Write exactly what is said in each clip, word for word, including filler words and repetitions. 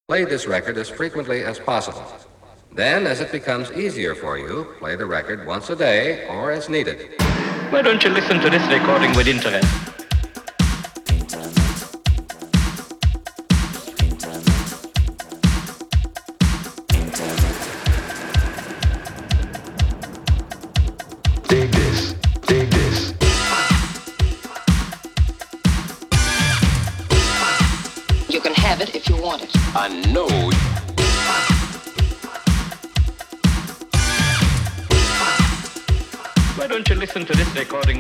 Play this record as frequently as possible. Then, as it becomes easier for you, play the record once a day or as needed. Why don't you listen to this recording with interest? Dig this, dig this. You can have it if you want it. I know. Why don't you listen to this recording?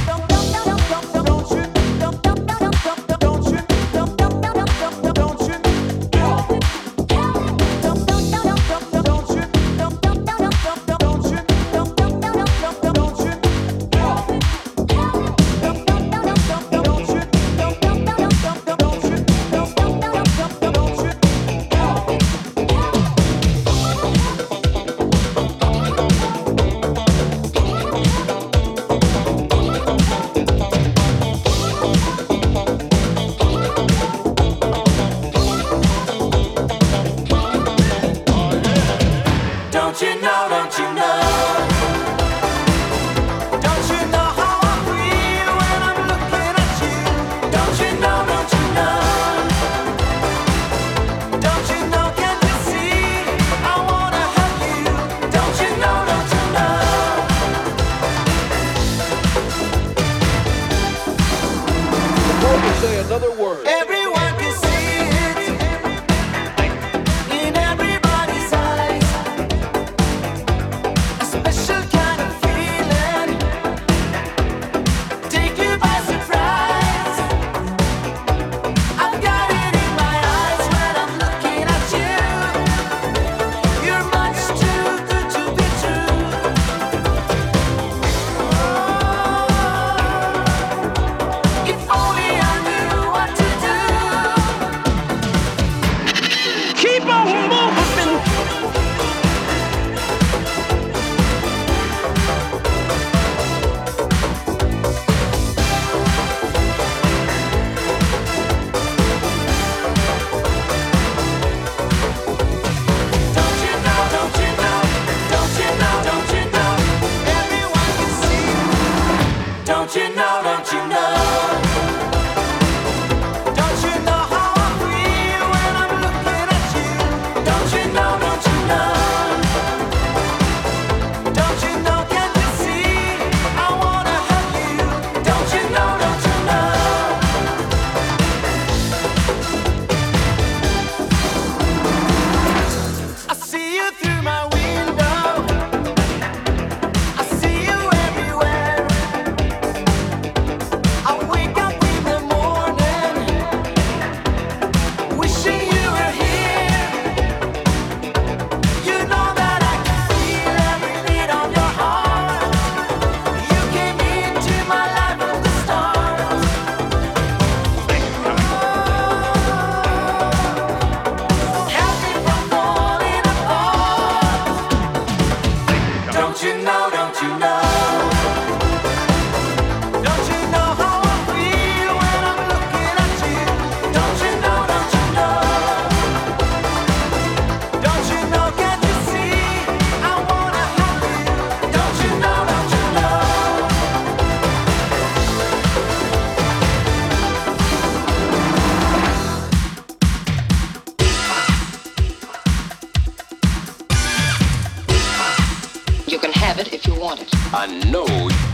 I know.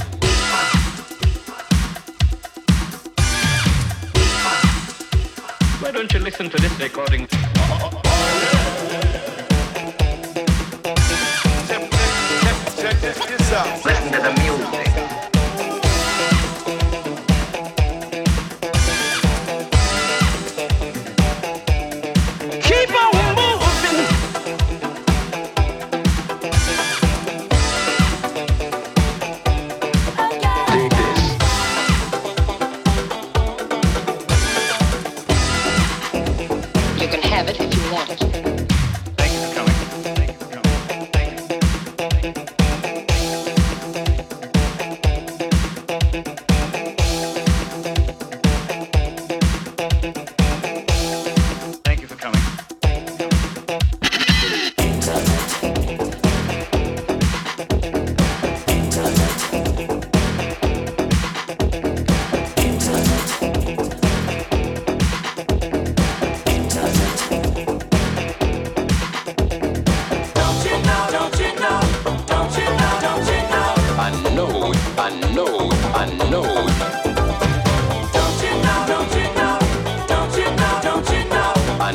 Why don't you listen to this recording? Listen to the music.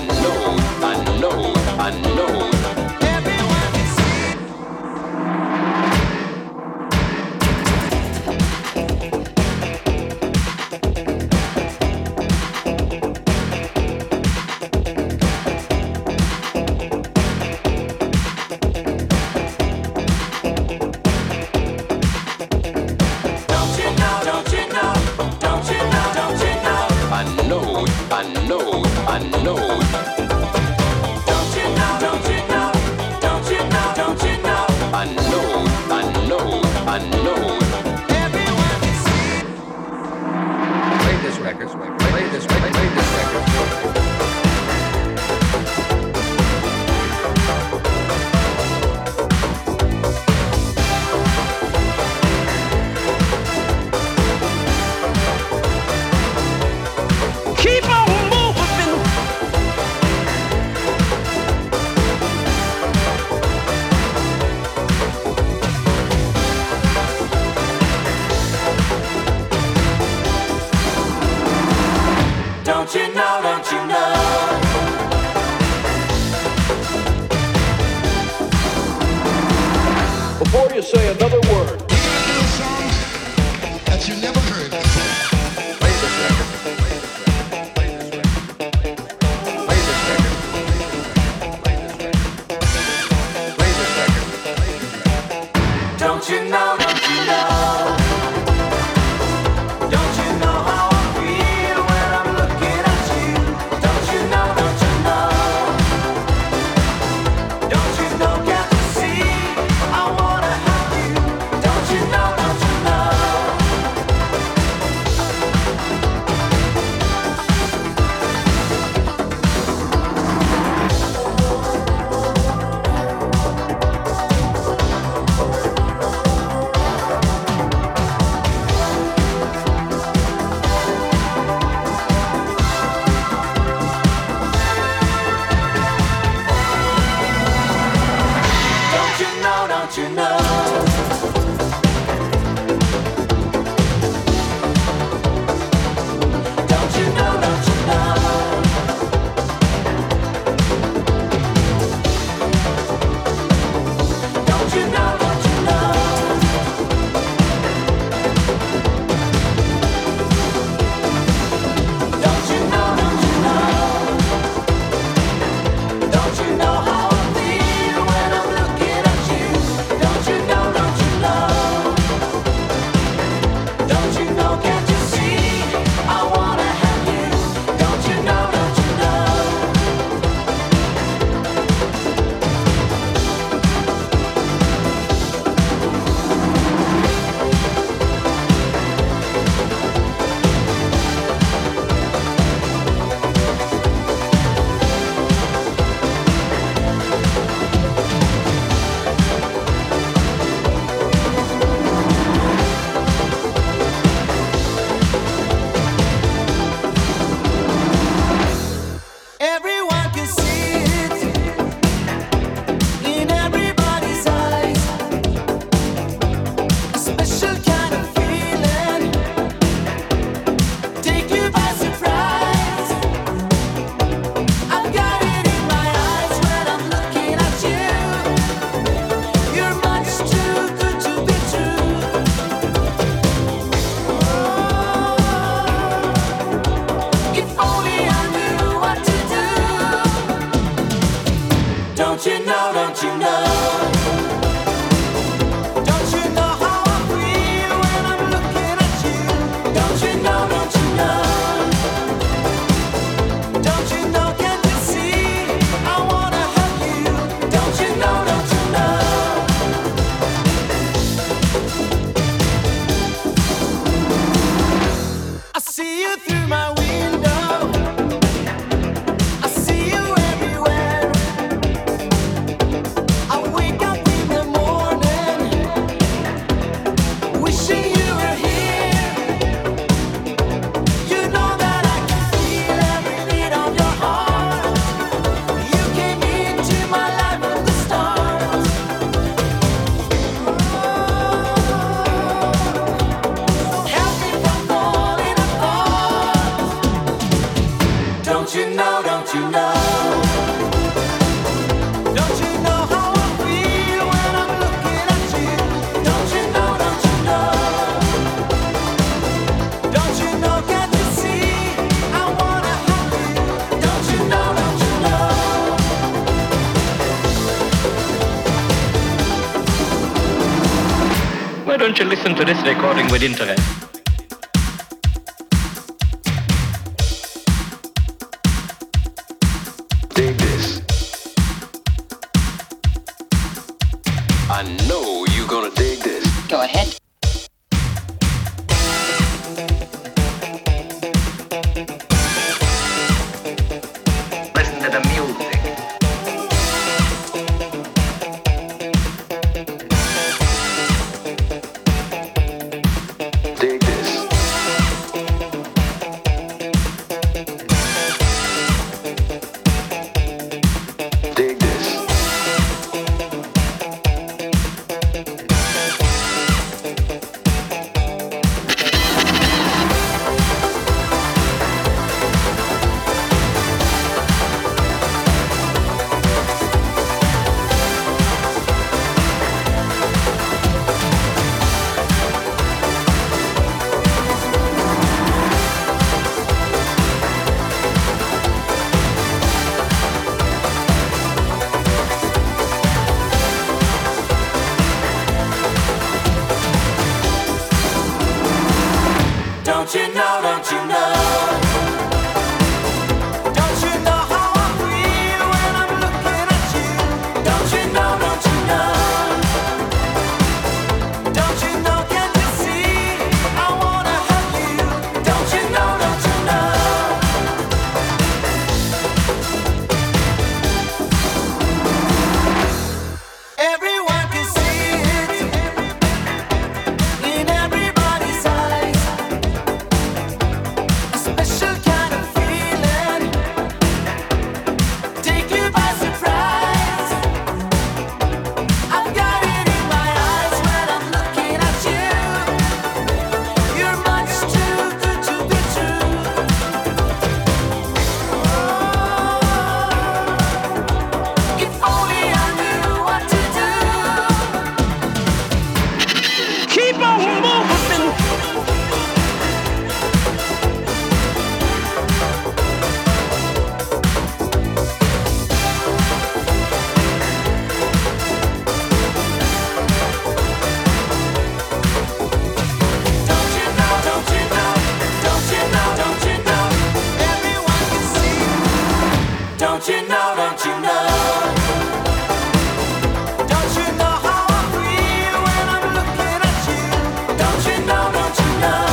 Before you say another word, that you never heard before. Play this record. Play this record. Play this record. Play this record. Play this record. Play this record. Don't you know, don't you know? Don't you know how I feel when I'm looking at you? Don't you know, don't you know? Don't you know, can't you see? I wanna have you. Don't you know, don't you know? Don't you know, don't you know? Don't you know, don't you know? Don't you know, don't you know? Don't you know, don't you know? Don't you know how I feel when I'm looking at you? Don't you know, don't you know? Don't you know, can't you see? I wanna have you. Don't you know, don't you know? Everyone can see it in everybody's eyes. A special kind of feeling, take you by surprise. I've got it in my eyes when I'm looking at you. You're much too good to be true. Oh, if only I knew what to do. Don't you know, don't you know? Don't you know how I feel when I'm looking at you? Don't you know, don't you know? Don't you know, can't you see? I wanna have you. Don't you know, don't you know? I see you through my window. I see you everywhere. I wake up in don't you listen to this recording with interest? Dig this. I know you're gonna dig this. Go ahead. Listen to the music. Dig this. Dig this. Don't you know, don't you know? Don't you know how I feel when I'm looking at you? Don't you know, don't you know? Don't you know, can't you see? I wanna hug you. Don't you know, don't you know? Everyone can see it in everybody's eyes. A special kind of feeling, take you by surprise. I've got it in my eyes when I'm looking at you. You're much too good to be true. If only I knew what to do. Keep on moving. Don't you know, don't you know, don't you know, don't you know, everyone can see. Don't you know, don't you know, don't you know how I feel when I'm looking at you? Don't you know, don't you know,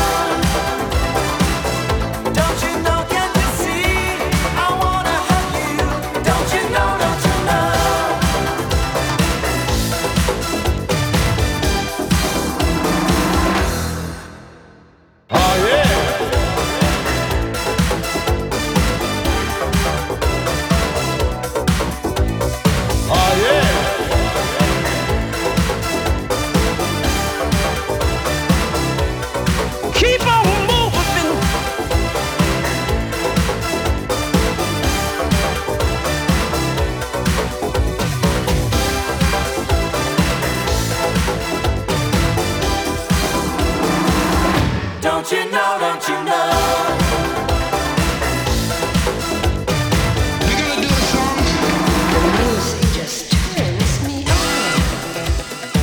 don't you know, can't you see? I wanna hug you. Don't you know, don't you know? Oh yeah. Oh yeah. Keep on moving. Don't you know, don't you know? The music just turns me on.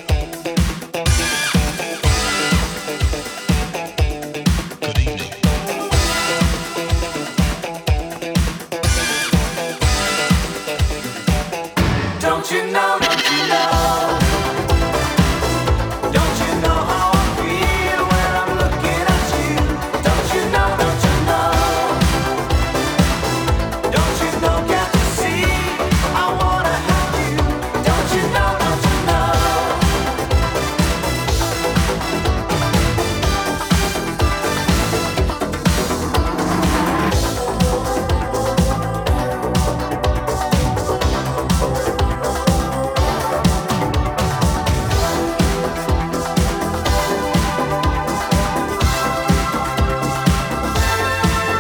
Don't you know, don't you know? Don't you know how I feel when I'm looking at you? Don't you know, don't you know? Don't you know, can't you see? I wanna hug you. Don't you know, don't you know?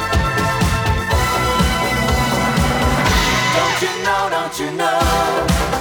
Don't you know, don't you know?